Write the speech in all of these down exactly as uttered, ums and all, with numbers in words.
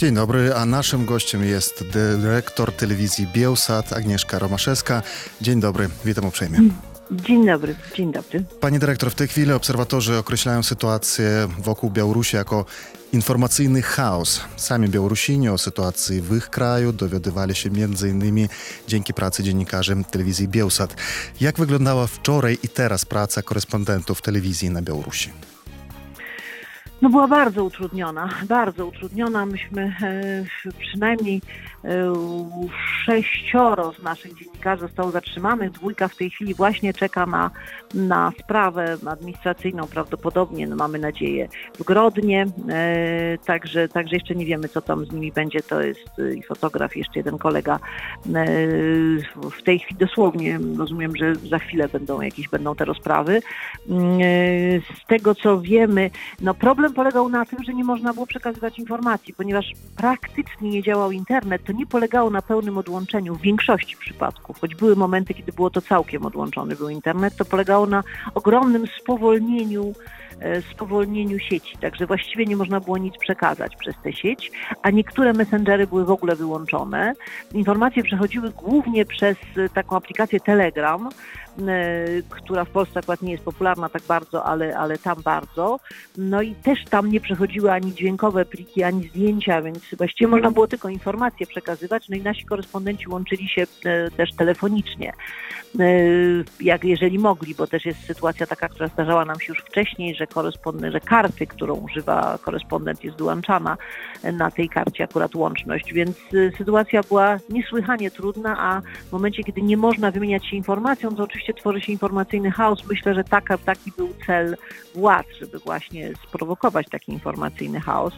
Dzień dobry, a naszym gościem jest dyrektor telewizji Biełsat Agnieszka Romaszewska. Dzień dobry, witam uprzejmie. Dzień dobry, dzień dobry. Pani dyrektor, w tej chwili obserwatorzy określają sytuację wokół Białorusi jako informacyjny chaos. Sami Białorusini o sytuacji w ich kraju dowiadywali się między innymi dzięki pracy dziennikarzy telewizji Biełsat. Jak wyglądała wczoraj i teraz praca korespondentów telewizji na Białorusi? No była bardzo utrudniona, bardzo utrudniona. Myśmy e, przynajmniej e, sześcioro z naszych dziennikarzy zostało zatrzymanych. Dwójka w tej chwili właśnie czeka na, na sprawę administracyjną prawdopodobnie, no mamy nadzieję, w Grodnie. E, także, także jeszcze nie wiemy, co tam z nimi będzie. To jest i fotograf, jeszcze jeden kolega. E, w tej chwili dosłownie rozumiem, że za chwilę będą jakieś będą te rozprawy. E, z tego, co wiemy, no problem polegał na tym, że nie można było przekazywać informacji, ponieważ praktycznie nie działał internet. To nie polegało na pełnym odłączeniu w większości przypadków, choć były momenty, kiedy było to całkiem odłączony był internet, to polegało na ogromnym spowolnieniu spowolnieniu sieci, także właściwie nie można było nic przekazać przez tę sieć, a niektóre messengery były w ogóle wyłączone. Informacje przechodziły głównie przez taką aplikację Telegram, która w Polsce akurat nie jest popularna tak bardzo, ale, ale tam bardzo. No i też tam nie przechodziły ani dźwiękowe pliki, ani zdjęcia, więc właściwie można było tylko informacje przekazywać. No i nasi korespondenci łączyli się też telefonicznie, jak jeżeli mogli, bo też jest sytuacja taka, która zdarzała nam się już wcześniej, że korespondent, że karty, którą używa korespondent, jest wyłączana na tej karcie akurat łączność, więc sytuacja była niesłychanie trudna, a w momencie, kiedy nie można wymieniać się informacją, to oczywiście tworzy się informacyjny chaos. Myślę, że taka, taki był cel władz, żeby właśnie sprowokować taki informacyjny chaos.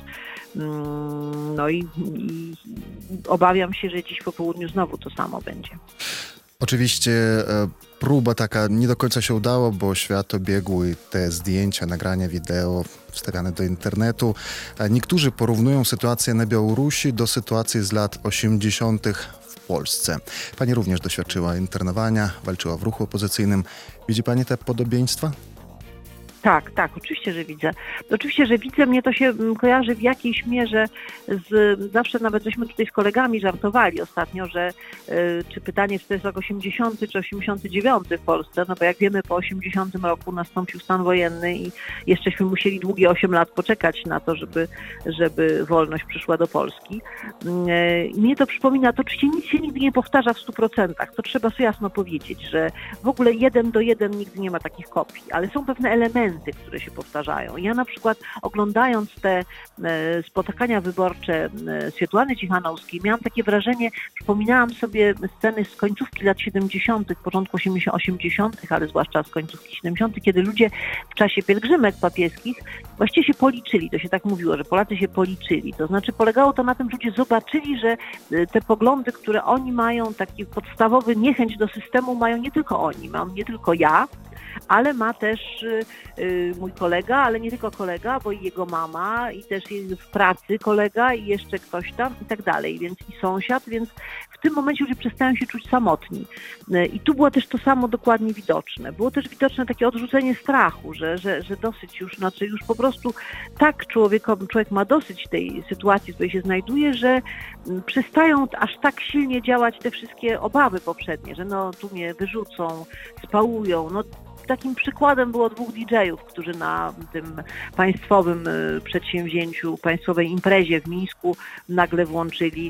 No i, i obawiam się, że dziś po południu znowu to samo będzie. Oczywiście e, próba taka nie do końca się udała, bo świat obiegły te zdjęcia, nagrania wideo wstawiane do internetu. E, niektórzy porównują sytuację na Białorusi do sytuacji z lat osiemdziesiątych w Polsce. Pani również doświadczyła internowania, walczyła w ruchu opozycyjnym. Widzi Pani te podobieństwa? Tak, tak, oczywiście, że widzę. Oczywiście, że widzę, mnie to się kojarzy w jakiejś mierze z, zawsze nawet żeśmy tutaj z kolegami żartowali ostatnio, że y, czy pytanie, czy to jest rok osiemdziesiąty czy osiemdziesiąty dziewiąty w Polsce, no bo jak wiemy, po osiemdziesiątym roku nastąpił stan wojenny i jeszcześmy musieli długie osiem lat poczekać na to, żeby, żeby wolność przyszła do Polski. Y, mnie to przypomina, to oczywiście nic się nigdy nie powtarza w stu procentach, to trzeba sobie jasno powiedzieć, że w ogóle jeden do jeden nigdy nie ma takich kopii, ale są pewne elementy, które się powtarzają. Ja na przykład oglądając te e, spotkania wyborcze e, Swiatłany Cichanouskiej miałam takie wrażenie, przypominałam sobie sceny z końcówki lat siedemdziesiątych, początku osiemdziesiątych, ale zwłaszcza z końcówki siedemdziesiątych, kiedy ludzie w czasie pielgrzymek papieskich właściwie się policzyli. To się tak mówiło, że Polacy się policzyli. To znaczy polegało to na tym, że ludzie zobaczyli, że te poglądy, które oni mają, taki podstawowy niechęć do systemu mają nie tylko oni, mam nie tylko ja, ale ma też y, mój kolega, ale nie tylko kolega, bo i jego mama, i też jest w pracy kolega, i jeszcze ktoś tam i tak dalej, więc i sąsiad, więc w tym momencie ludzie przestają się czuć samotni. Y, I tu było też to samo dokładnie widoczne. Było też widoczne takie odrzucenie strachu, że, że, że dosyć już, znaczy już po prostu tak człowiekom, człowiek ma dosyć tej sytuacji, w której się znajduje, że y, przestają aż tak silnie działać te wszystkie obawy poprzednie, że no tu mnie wyrzucą, spałują, no. Takim przykładem było dwóch didżejów, którzy na tym państwowym przedsięwzięciu, państwowej imprezie w Mińsku nagle włączyli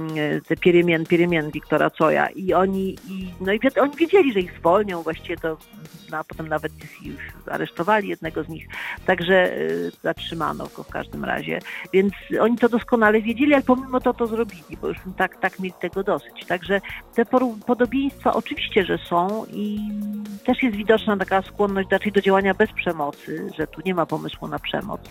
te pieremien, pieremien Wiktora Coja i oni, i, no i oni wiedzieli, że ich zwolnią, właściwie to no, a potem nawet już aresztowali jednego z nich, także y, zatrzymano go w każdym razie, więc oni to doskonale wiedzieli, ale pomimo to to zrobili, bo już tak, tak mieli tego dosyć. Także te podobieństwa oczywiście, że są i też jest widoczna taka skłonność raczej do działania bez przemocy, że tu nie ma pomysłu na przemoc.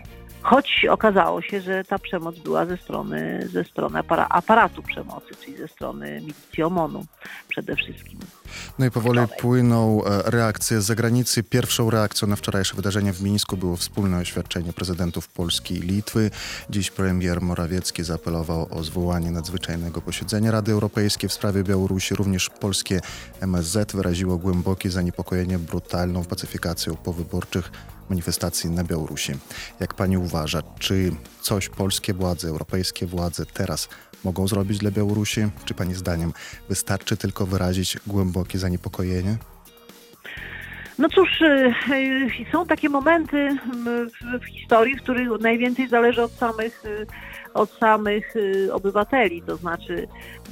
Choć okazało się, że ta przemoc była ze strony, ze strony apara- aparatu przemocy, czyli ze strony milicji OMON-u przede wszystkim. No i powoli płyną reakcje z zagranicy. Pierwszą reakcją na wczorajsze wydarzenie w Mińsku było wspólne oświadczenie prezydentów Polski i Litwy. Dziś premier Morawiecki zaapelował o zwołanie nadzwyczajnego posiedzenia Rady Europejskiej w sprawie Białorusi. Również polskie M S Z wyraziło głębokie zaniepokojenie brutalną pacyfikacją powyborczych manifestacji na Białorusi. Jak pani uważa, czy coś polskie władze, europejskie władze teraz mogą zrobić dla Białorusi? Czy pani zdaniem wystarczy tylko wyrazić głębokie zaniepokojenie? No cóż, są takie momenty w historii, w których najwięcej zależy od samych, od samych obywateli. To znaczy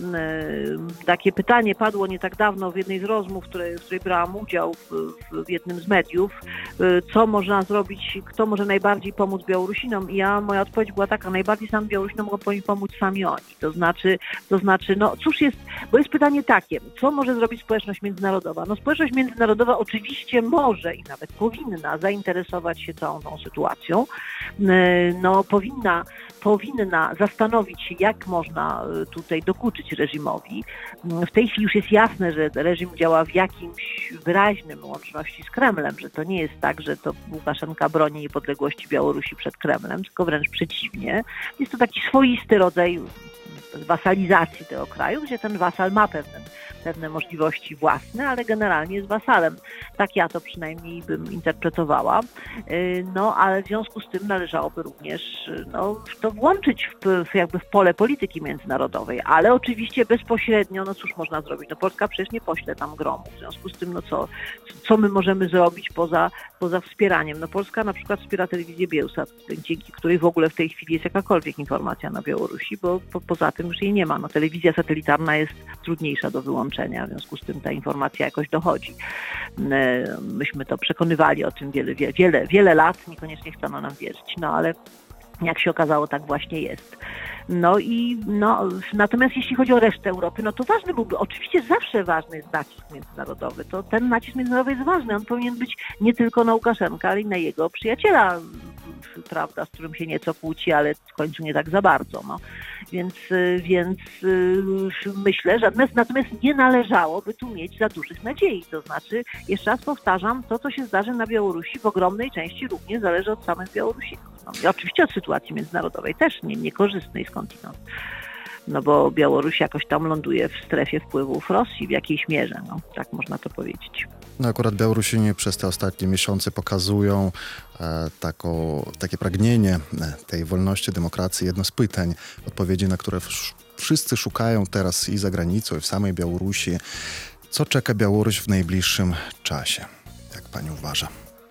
takie pytanie padło nie tak dawno w jednej z rozmów, w której, w której brałam udział w, w jednym z mediów. Co można zrobić, kto może najbardziej pomóc Białorusinom? I ja, moja odpowiedź była taka, najbardziej sam Białorusinom mogą pomóc sami oni. To znaczy, to znaczy, no cóż jest, bo jest pytanie takie, co może zrobić społeczność międzynarodowa? No społeczność międzynarodowa oczywiście może i nawet powinna zainteresować się całą tą sytuacją. No powinna, powinna zastanowić się, jak można tutaj dokuczyć reżimowi. W tej chwili już jest jasne, że reżim działa w jakimś wyraźnym łączności z Kremlem, że to nie jest tak, że to Łukaszenka broni niepodległości Białorusi przed Kremlem, tylko wręcz przeciwnie. Jest to taki swoisty rodzaj wasalizacji tego kraju, gdzie ten wasal ma pewne, pewne możliwości własne, ale generalnie jest wasalem. Tak ja to przynajmniej bym interpretowała. No, ale w związku z tym należałoby również no, to włączyć w, w, jakby w pole polityki międzynarodowej, ale oczywiście bezpośrednio, no cóż można zrobić? No Polska przecież nie pośle tam gromu. W związku z tym, no co, co my możemy zrobić poza, poza wspieraniem? No Polska na przykład wspiera telewizję Biełsat, dzięki której w ogóle w tej chwili jest jakakolwiek informacja na Białorusi, bo po, poza tym już jej nie ma. No, telewizja satelitarna jest trudniejsza do wyłączenia, w związku z tym ta informacja jakoś dochodzi. Myśmy to przekonywali o tym wiele, wiele, wiele lat, niekoniecznie chcano nam wierzyć, no ale jak się okazało, tak właśnie jest. No i no, natomiast jeśli chodzi o resztę Europy, no to ważny byłby, oczywiście zawsze ważny jest nacisk międzynarodowy. To ten nacisk międzynarodowy jest ważny, on powinien być nie tylko na Łukaszenkę, ale i na jego przyjaciela, prawda, z którym się nieco kłóci, ale w końcu nie tak za bardzo. No. Więc, więc myślę, że natomiast nie należałoby tu mieć za dużych nadziei. To znaczy, jeszcze raz powtarzam, to co się zdarzy na Białorusi w ogromnej części również zależy od samych Białorusinów. No, i oczywiście od sytuacji międzynarodowej też nie, niekorzystnej skądinąd. No bo Białoruś jakoś tam ląduje w strefie wpływów Rosji w jakiejś mierze, no tak można to powiedzieć. No akurat Białorusini przez te ostatnie miesiące pokazują e, tako, takie pragnienie tej wolności, demokracji. Jedno z pytań, odpowiedzi na które wszyscy szukają teraz i za granicą, i w samej Białorusi. Co czeka Białoruś w najbliższym czasie? Jak pani uważa?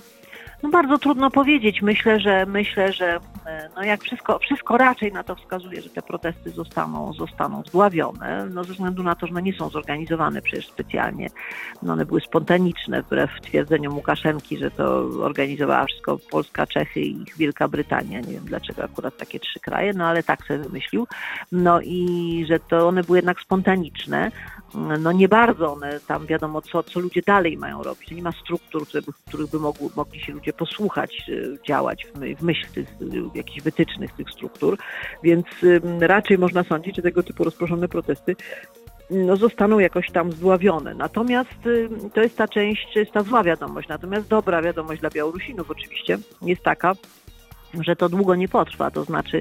No bardzo trudno powiedzieć. Myślę, że myślę, że no jak wszystko, wszystko raczej na to wskazuje, że te protesty zostaną, zostaną zdławione, no ze względu na to, że no nie są zorganizowane przecież specjalnie. No one były spontaniczne, wbrew twierdzeniom Łukaszenki, że to organizowała wszystko Polska, Czechy i Wielka Brytania. Nie wiem dlaczego akurat takie trzy kraje, no ale tak sobie wymyślił. No i że to one były jednak spontaniczne. No nie bardzo one tam wiadomo, co, co ludzie dalej mają robić. Nie ma struktur, które by, w których by mogły, mogli się ludzie posłuchać, działać w, my, w myśl tych jakichś wytycznych tych struktur, więc raczej można sądzić, że tego typu rozproszone protesty no, zostaną jakoś tam zdławione. Natomiast to jest ta część, to jest ta zła wiadomość. Natomiast dobra wiadomość dla Białorusinów oczywiście jest taka, że to długo nie potrwa, to znaczy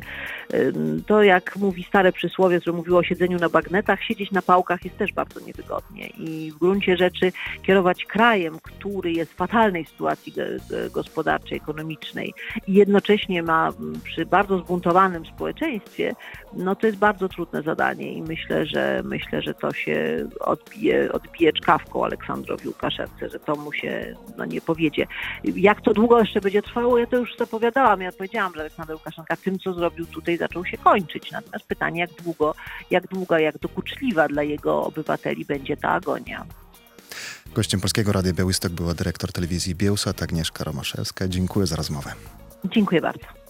to jak mówi stare przysłowie, które mówiło o siedzeniu na bagnetach, siedzieć na pałkach jest też bardzo niewygodnie i w gruncie rzeczy kierować krajem, który jest w fatalnej sytuacji gospodarczej, ekonomicznej i jednocześnie ma przy bardzo zbuntowanym społeczeństwie, no to jest bardzo trudne zadanie i myślę, że myślę, że to się odbije, odbije czkawką Aleksandrowi Łukaszence, że to mu się no, nie powiedzie. Jak to długo jeszcze będzie trwało, ja to już zapowiadałam, ja powiedziałam, że Aleksander Łukaszenka tym, co zrobił tutaj, zaczął się kończyć. Natomiast pytanie, jak długo, jak długa, jak dokuczliwa dla jego obywateli będzie ta agonia. Gościem Polskiego Radia Białystok była dyrektor telewizji Biełsat Agnieszka Romaszewska. Dziękuję za rozmowę. Dziękuję bardzo.